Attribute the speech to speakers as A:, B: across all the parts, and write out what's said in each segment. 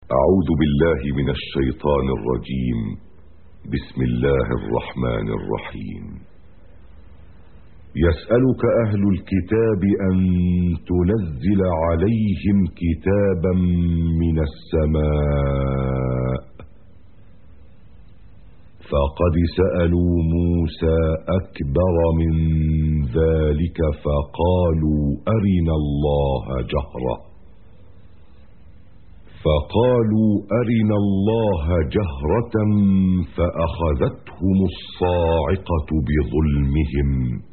A: أعوذ بالله من الشيطان الرجيم. بسم الله الرحمن الرحيم. يسألك أهل الكتاب أن تنزل عليهم كتابا من السماء، فقد سألوا موسى أكبر من ذلك فقالوا أرنا الله جهرة فأخذتهم الصاعقة بظلمهم،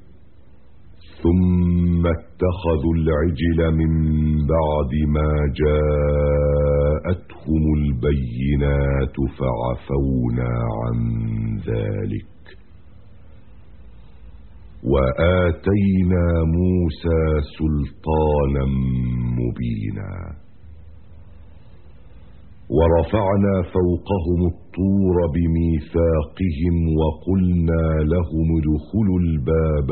A: ثم اتخذوا العجل من بعد ما جاءتهم البينات فعفونا عن ذلك، وآتينا موسى سلطانا مبينا، ورفعنا فوقهم الطور بميثاقهم وقلنا لهم ادخلوا الباب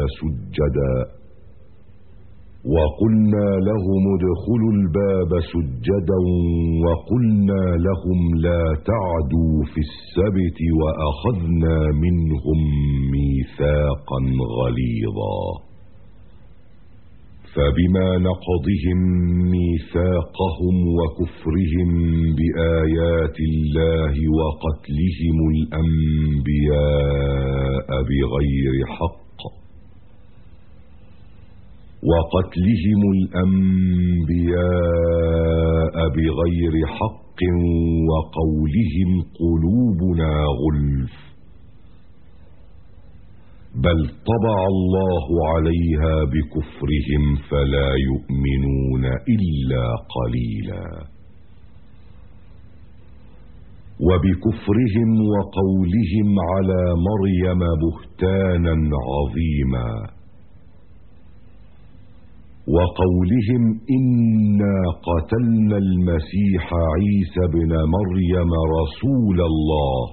A: سجدا وقلنا لهم لا تعدوا في السبت وأخذنا منهم ميثاقا غليظا، فبما نقضهم ميثاقهم وكفرهم بآيات الله وقتلهم الأنبياء بغير حق وقولهم قلوبنا غلف، بل طبع الله عليها بكفرهم فلا يؤمنون إلا قليلا، وبكفرهم وقولهم على مريم بهتانا عظيما، وقولهم إنا قتلنا المسيح عيسى بن مريم رسول الله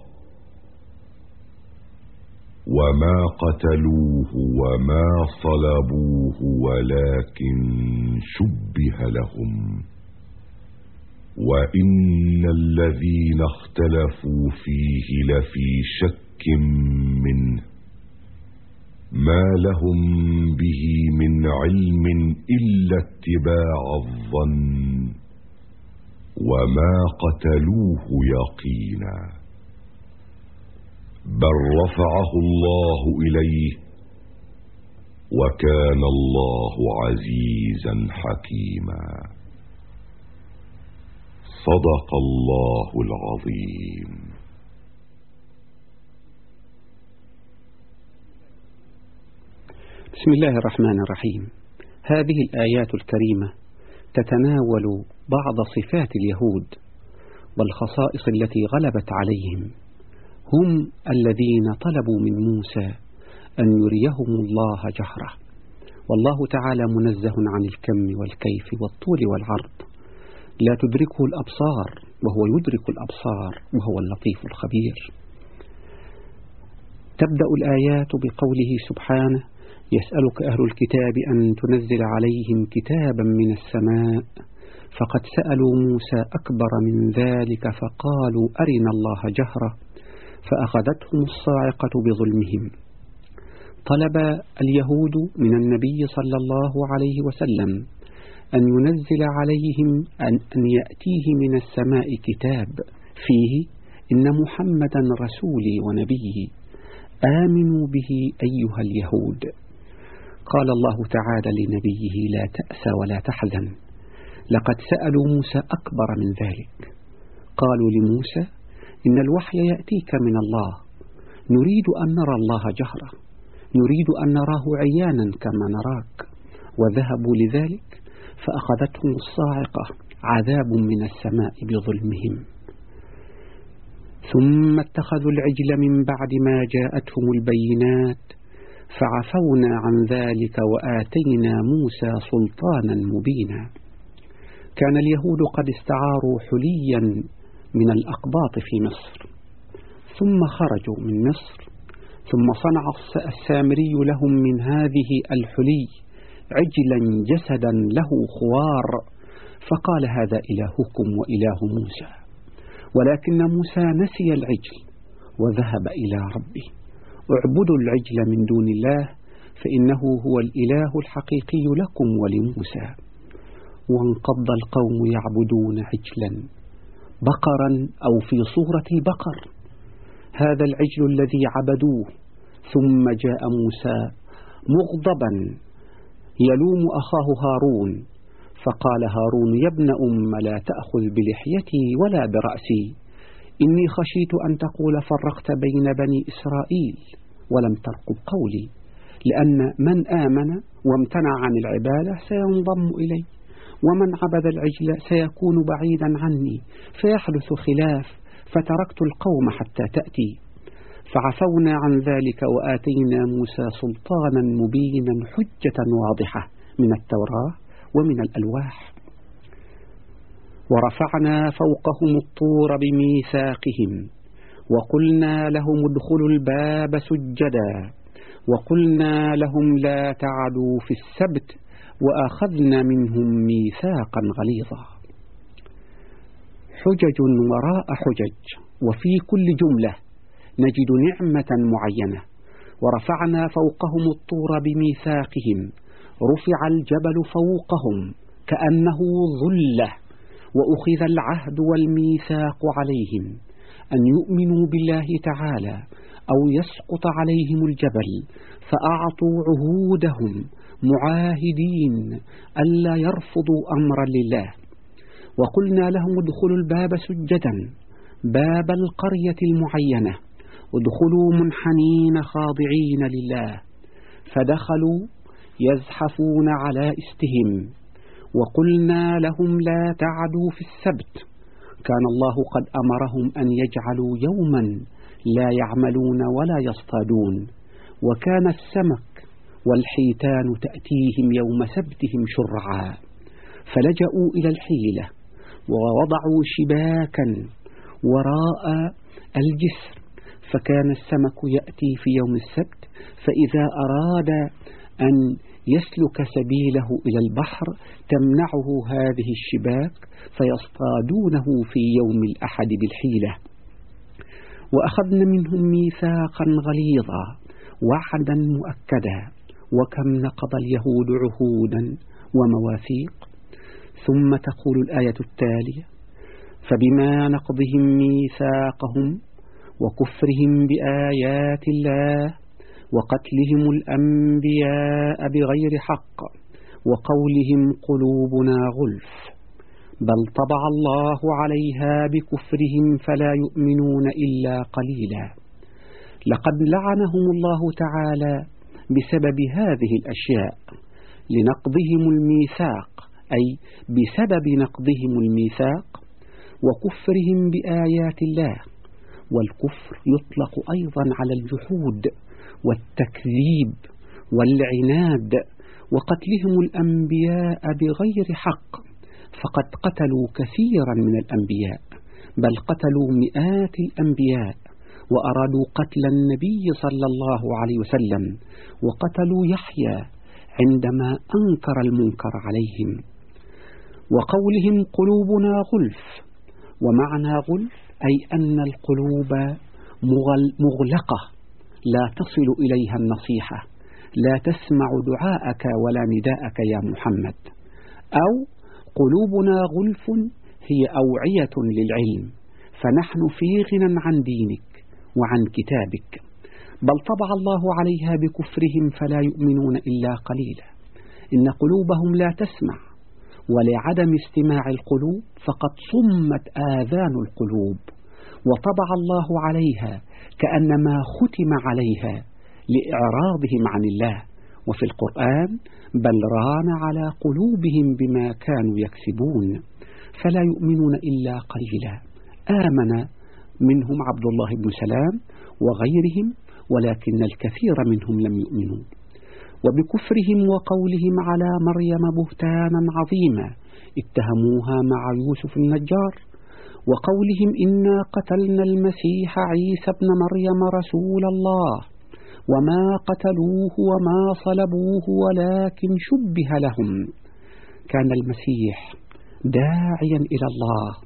A: وما قتلوه وما صلبوه ولكن شبه لهم، وإن الذين اختلفوا فيه لفي شك منه ما لهم به من علم إلا اتباع الظن، وما قتلوه يقينا، بل رفعه الله إليه وكان الله عزيزا حكيما. صدق الله العظيم.
B: بسم الله الرحمن الرحيم. هذه الآيات الكريمة تتناول بعض صفات اليهود والخصائص التي غلبت عليهم. هم الذين طلبوا من موسى أن يريهم الله جهرة، والله تعالى منزه عن الكم والكيف والطول والعرض، لا تدركه الأبصار وهو يدرك الأبصار وهو اللطيف الخبير. تبدأ الآيات بقوله سبحانه: يسألك أهل الكتاب أن تنزل عليهم كتابا من السماء، فقد سألوا موسى أكبر من ذلك فقالوا أرنا الله جهرة فأخذتهم الصاعقة بظلمهم. طلب اليهود من النبي صلى الله عليه وسلم أن ينزل عليهم أن يأتيه من السماء كتاب فيه إن محمدا رسولي ونبيي آمنوا به أيها اليهود. قال الله تعالى لنبيه: لا تأسى ولا تحزن، لقد سألوا موسى أكبر من ذلك. قالوا لموسى: إن الوحي يأتيك من الله، نريد أن نرى الله جهرة، نريد أن نراه عيانا كما نراك. وذهبوا لذلك فأخذتهم الصاعقة، عذاب من السماء بظلمهم. ثم اتخذوا العجل من بعد ما جاءتهم البينات فعفونا عن ذلك وآتينا موسى سلطانا مبينا. كان اليهود قد استعاروا حليا من الأقباط في مصر، ثم خرجوا من مصر، ثم صنع السامري لهم من هذه الحلي عجلا جسدا له خوار، فقال: هذا إلهكم وإله موسى. ولكن موسى نسي العجل وذهب إلى ربه. اعبدوا العجل من دون الله فإنه هو الإله الحقيقي لكم ولموسى. وانقض القوم يعبدون عجلا بقرا أو في صورة البقر، هذا العجل الذي عبدوه. ثم جاء موسى مغضبا يلوم أخاه هارون، فقال هارون: يا ابن لا تأخذ بلحيتي ولا برأسي، إني خشيت أن تقول فرقت بين بني إسرائيل ولم ترقب قولي، لأن من آمن وامتنع عن العبادة سينضم إلي، ومن عبد العجل سيكون بعيدا عني فيحدث خلاف، فتركت القوم حتى تأتي. فعفونا عن ذلك وآتينا موسى سلطانا مبينا حجة واضحة من التوراة ومن الألواح. ورفعنا فوقهم الطور بميثاقهم وقلنا لهم ادخلوا الباب سجدا وقلنا لهم لا تعدوا في السبت وأخذنا منهم ميثاقا غليظا. حجج وراء حجج، وفي كل جملة نجد نعمة معينة. ورفعنا فوقهم الطور بميثاقهم، رفع الجبل فوقهم كأنه ظلة، وأخذ العهد والميثاق عليهم أن يؤمنوا بالله تعالى أو يسقط عليهم الجبل، فأعطوا عهودهم معاهدين ألا يرفضوا أمرا لله. وقلنا لهم ادخلوا الباب سجدا، باب القرية المعينة، ادخلوا منحنين خاضعين لله، فدخلوا يزحفون على استهم. وقلنا لهم لا تعدوا في السبت، كان الله قد أمرهم أن يجعلوا يوما لا يعملون ولا يصطادون، وكان السمك والحيتان تأتيهم يوم سبتهم شرعا، فلجأوا إلى الحيلة ووضعوا شباكا وراء الجسر، فكان السمك يأتي في يوم السبت، فإذا أراد أن يسلك سبيله إلى البحر تمنعه هذه الشباك فيصطادونه في يوم الأحد بالحيلة. وأخذنا منهم ميثاقا غليظا وعدا مؤكدا، وكم نقض اليهود عهودا ومواثيق. ثم تقول الآية التالية: فبما نقضهم ميثاقهم وكفرهم بآيات الله وقتلهم الأنبياء بغير حق وقولهم قلوبنا غلف، بل طبع الله عليها بكفرهم فلا يؤمنون إلا قليلا. لقد لعنهم الله تعالى بسبب هذه الأشياء، لنقضهم الميثاق، أي بسبب نقضهم الميثاق وكفرهم بآيات الله. والكفر يطلق أيضا على الجحود والتكذيب والعناد، وقتلهم الأنبياء بغير حق، فقد قتلوا كثيرا من الأنبياء، بل قتلوا مئات الأنبياء، وأرادوا قتل النبي صلى الله عليه وسلم، وقتلوا يحيى عندما أنكر المنكر عليهم. وقولهم قلوبنا غلف، ومعنى غلف أي أن القلوب مغلقة لا تصل إليها النصيحة، لا تسمع دعاءك ولا نداءك يا محمد. أو قلوبنا غلف هي أوعية للعلم، فنحن في غنى عن دينك وعن كتابك، بل طبع الله عليها بكفرهم فلا يؤمنون إلا قليلا. إن قلوبهم لا تسمع، ولعدم استماع القلوب فقد صمت آذان القلوب، وطبع الله عليها كأنما ختم عليها لإعراضهم عن الله. وفي القرآن: بل ران على قلوبهم بما كانوا يكسبون فلا يؤمنون إلا قليلا. آمن منهم عبد الله بن سلام وغيرهم، ولكن الكثير منهم لم يؤمنوا. وبكفرهم وقولهم على مريم بهتانا عظيما اتهموها مع يوسف النجار، وقولهم إنا قتلنا المسيح عيسى ابن مريم رسول الله وما قتلوه وما صلبوه ولكن شبه لهم. كان المسيح داعيا إلى الله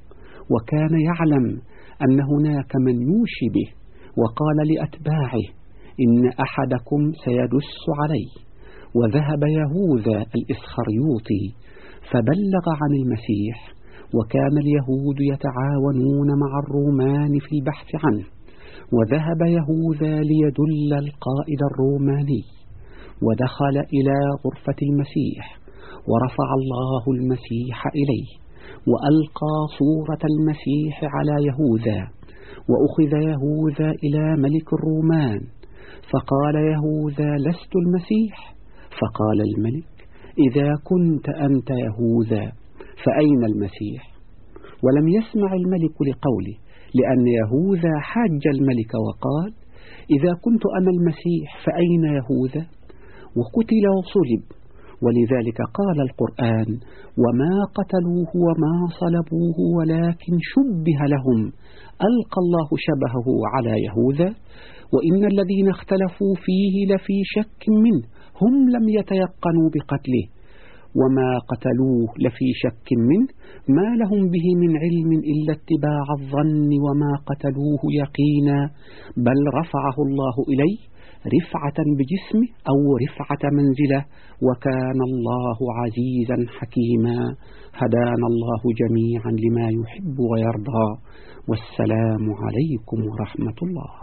B: وكان يعلم أن هناك من يوشي به، وقال لأتباعه: إن أحدكم سيدس علي. وذهب يهوذا الإسخريوطي فبلغ عن المسيح، وكان اليهود يتعاونون مع الرومان في البحث عنه، وذهب يهوذا ليدل القائد الروماني، ودخل إلى غرفة المسيح، ورفع الله المسيح إليه، وألقى صورة المسيح على يهوذا، وأخذ يهوذا إلى ملك الرومان، فقال يهوذا: لست المسيح. فقال الملك: إذا كنت أنت يهوذا فأين المسيح؟ ولم يسمع الملك لقوله، لأن يهوذا حاج الملك وقال: إذا كنت أنا المسيح فأين يهوذا؟ وقتل وصلب. ولذلك قال القرآن: وما قتلوه وما صلبوه ولكن شبه لهم. ألقى الله شبهه على يهوذا، وإن الذين اختلفوا فيه لفي شك منه، هم لم يتيقنوا بقتله، وما قتلوه لفي شك منه، ما لهم به من علم إلا اتباع الظن، وما قتلوه يقينا، بل رفعه الله إليه رفعة بجسمه أو رفعة منزله، وكان الله عزيزا حكيما. هدانا الله جميعا لما يحب ويرضى، والسلام عليكم ورحمة الله.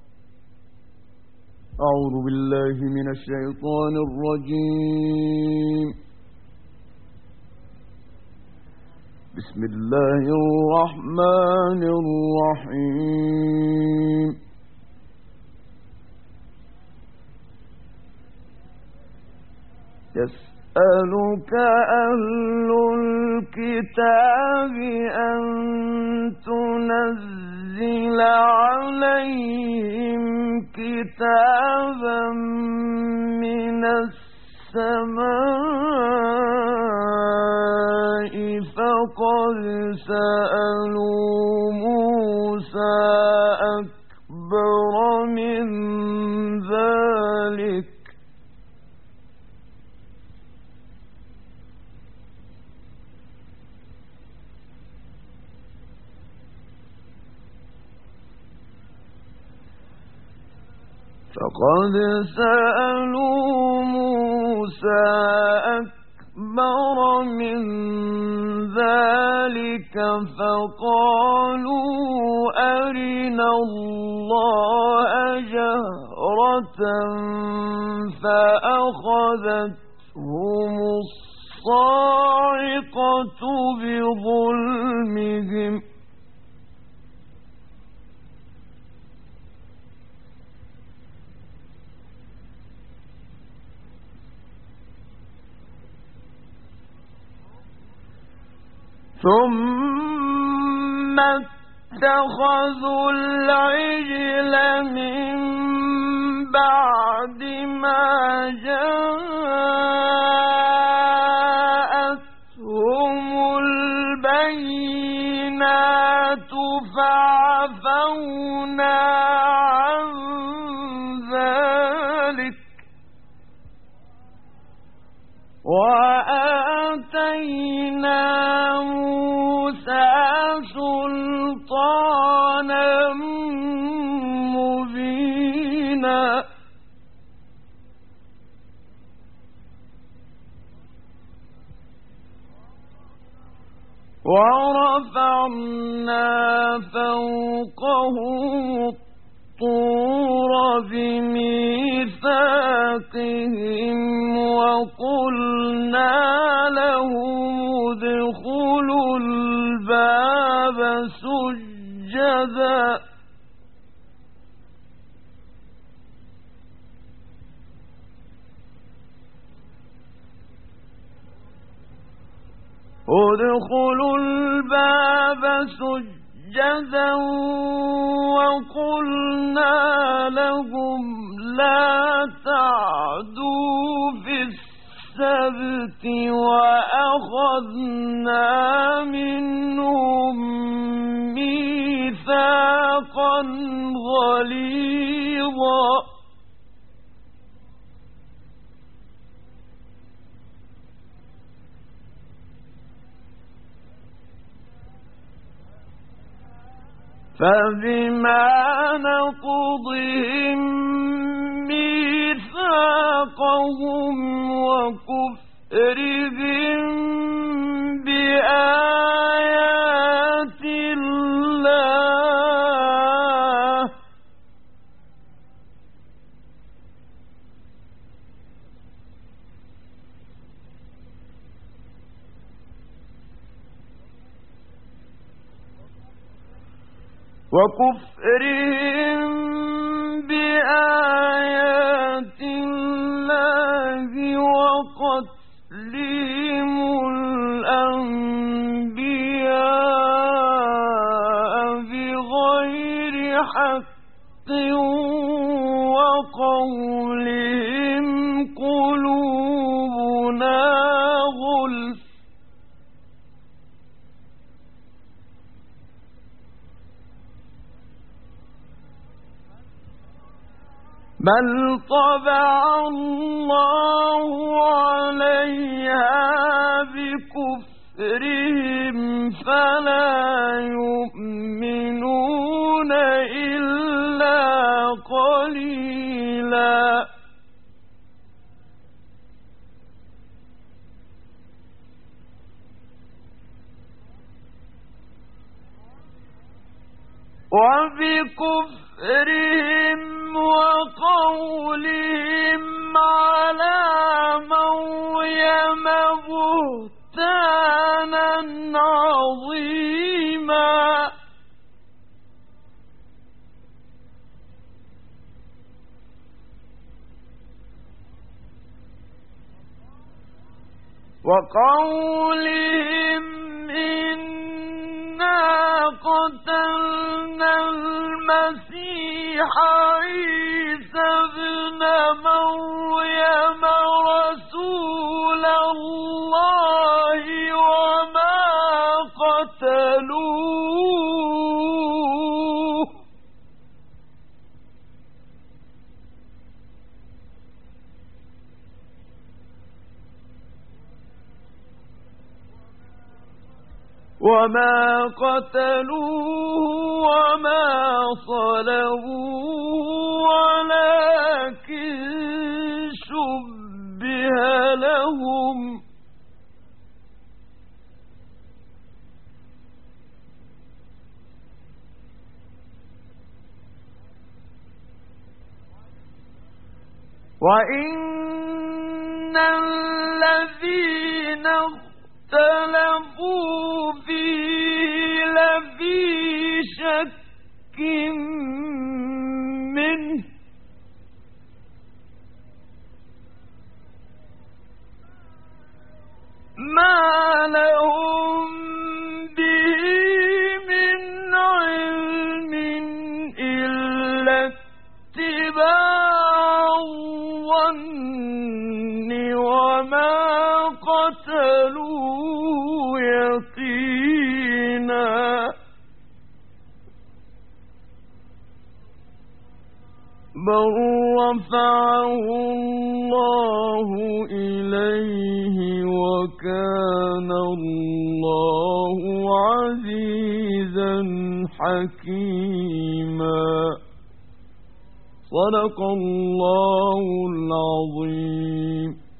C: أعوذ بالله من الشيطان الرجيم. بسم الله الرحمن الرحيم. يسألك أهل الكتاب أن تنزل عليهم كتابا من السماء، فقد سألوا موسى أكبر من ذلك، فقالوا أرنا الله جهرة فأخذتهم الصاعقة بظلمهم، ثم اتخذوا العجل من بعد ما جاءتهم البينات، فعفونا عن ذلك وآتينا موسى سلطانا مبينا، ورفعنا فوقهم الطور بميثاقهم، وقلنا لهم ادخلوا الباب سجدا وقلنا لهم لا تعدوا في السبت، وأخذنا منهم ميثاقا غليظا. فبما نقضهم ميثاقهم وكفرهم بآيات الله وقتلهم الأنبياء بغير حق وقولهم قلوبنا غلف بل طبع الله عليها بكفرهم فلا يؤمنون إلا قليلا وبكفرهم وقولهم على مريم بهتانا عظيما وقولهم إنا قتلنا المسيح عيسى ابن مريم رسول الله وما قتلوه وما صلبوه ولكن شبه لهم وإن الذين اختلفوا فيه لفي شك منه ما لهم به من علم إلا اتباع الظن وما قتلوا يقينا بل رفعه الله إليه وكان الله عزيزا حكيما صدق الله العظيم.